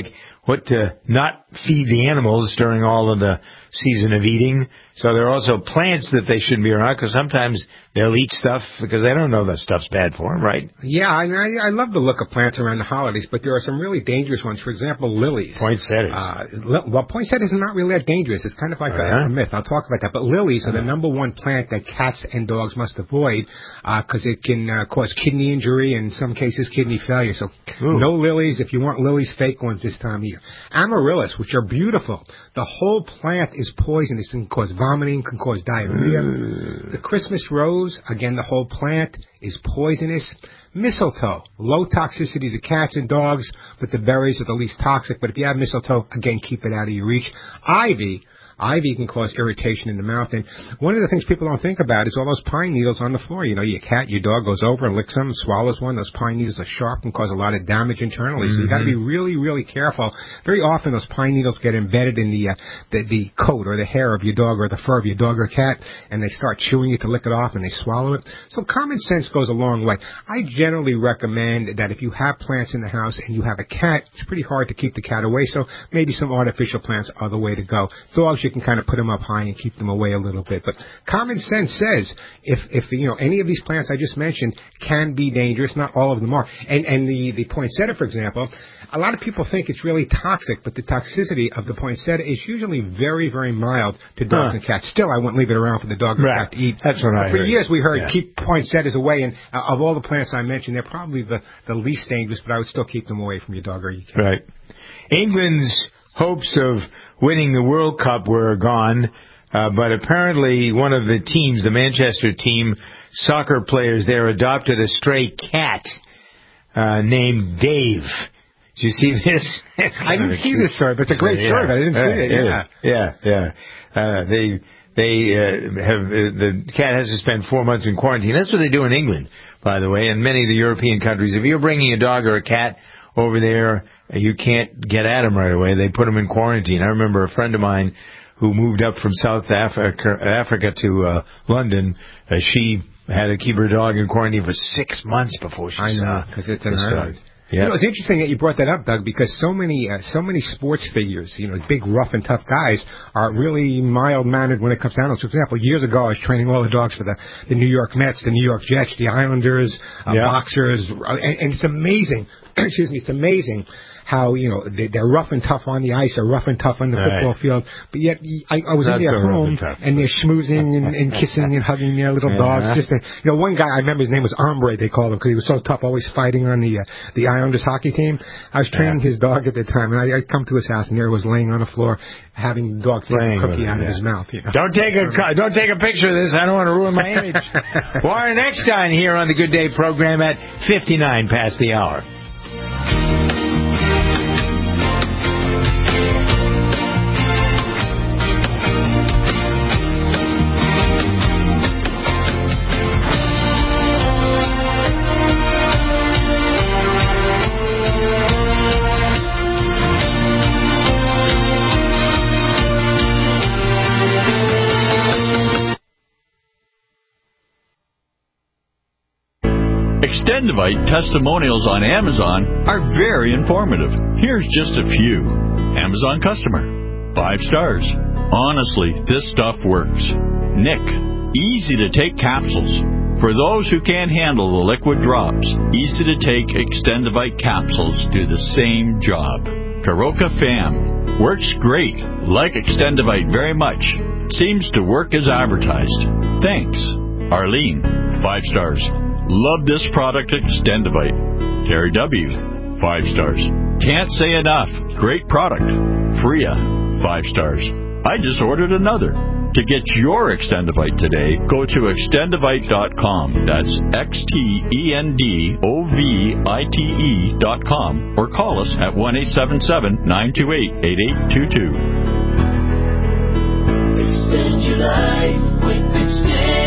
what to not feed the animals during all of the season of eating. So there are also plants that they shouldn't be around because sometimes they'll eat stuff because they don't know that stuff's bad for them, right? Yeah, I, I, I love the look of plants around the holidays, but there are some really dangerous ones. For example, lilies. Poinsettias. Uh, li- well, poinsettias are not really that dangerous. It's kind of like uh-huh. a, a myth. I'll talk about that. But lilies uh-huh. are the number one plant that cats and dogs must avoid because uh, it can uh, cause kidney injury and in some cases kidney failure. So Ooh. no lilies. If you want lilies, fake ones this time of year. Amaryllis, which are beautiful. The whole plant is poisonous. It can cause vomiting, can cause diarrhea. The Christmas rose, again, the whole plant is poisonous. Mistletoe, low toxicity to cats and dogs, but the berries are the least toxic. But if you have mistletoe, again, keep it out of your reach. Ivy. Ivy can cause irritation in the mouth. And one of the things people don't think about is all those pine needles on the floor. You know, your cat, your dog goes over and licks them, swallows one. Those pine needles are sharp and cause a lot of damage internally. Mm-hmm. So you got to be really, really careful. Very often those pine needles get embedded in the, uh, the the coat or the hair of your dog or the fur of your dog or cat, and they start chewing it to lick it off, and they swallow it. So common sense goes a long way. I generally recommend that if you have plants in the house and you have a cat, it's pretty hard to keep the cat away. So maybe some artificial plants are the way to go. Dogs, you can kind of put them up high and keep them away a little bit. But common sense says if, if you know, any of these plants I just mentioned can be dangerous, not all of them are. And, and the, the poinsettia, for example, a lot of people think it's really toxic, but the toxicity of the poinsettia is usually very, very mild to dogs huh. and cats. Still, I wouldn't leave it around for the dog and right. cat to eat. That's what I For heard. years, we heard yeah. keep poinsettias away, and uh, of all the plants I mentioned, they're probably the, the least dangerous, but I would still keep them away from your dog or your cat. Right. England's hopes of winning the World Cup were gone, uh, but apparently one of the teams, the Manchester team, soccer players there adopted a stray cat uh, named Dave. Did you see this? I didn't see this story, but it's a great story. Yeah. But I didn't see uh, it. Yeah, yeah, yeah. Uh, they they uh, have uh, the cat has to spend four months in quarantine. That's what they do in England, by the way, and many of the European countries. If you're bringing a dog or a cat over there, you can't get at them right away. They put them in quarantine. I remember a friend of mine who moved up from South Africa, Africa to uh, London. Uh, she had to keep her dog in quarantine for six months before she I saw. know, because it's an island. Yep. You know, it's interesting that you brought that up, Doug, because so many, uh, so many sports figures, you know, big, rough and tough guys are really mild-mannered when it comes down to it. For example, years ago, I was training all the dogs for the, the New York Mets, the New York Jets, the Islanders, uh, yep. boxers, uh, and, and it's amazing, excuse me, it's amazing how, you know, they, they're rough and tough on the ice, or rough and tough on the right. football field, but yet I, I was Not in their so home, and, and they're schmoozing and, and kissing and hugging their little yeah. dogs. Just, to, you know, one guy, I remember his name was Ombre, they called him, because he was so tough, always fighting on the uh, the Islanders hockey team. I was training yeah. his dog at the time, and I, I'd come to his house, and there he was laying on the floor, having the dog take a cookie out yeah. of his mouth. You know? Don't take a don't take a picture of this. I don't want to ruin my image. Warren Eckstein here on the Good Day program at fifty-nine past the hour. Extendivite testimonials on Amazon are very informative. Here's just a few. Amazon customer. Five stars. Honestly, this stuff works. Nick. Easy to take capsules. For those who can't handle the liquid drops, easy to take Extendivite capsules do the same job. Karoka Fam. Works great. Like Extendivite very much. Seems to work as advertised. Thanks. Arlene. Five stars. Love this product, Extendivite. Terry W. Five stars. Can't say enough. Great product. Freya. Five stars. I just ordered another. To get your Extendivite today, go to extendivite dot com. That's X T E N D O V I T E dot com. Or call us at one eight seven seven, nine two eight, eight eight two two. Extend your life with Extend.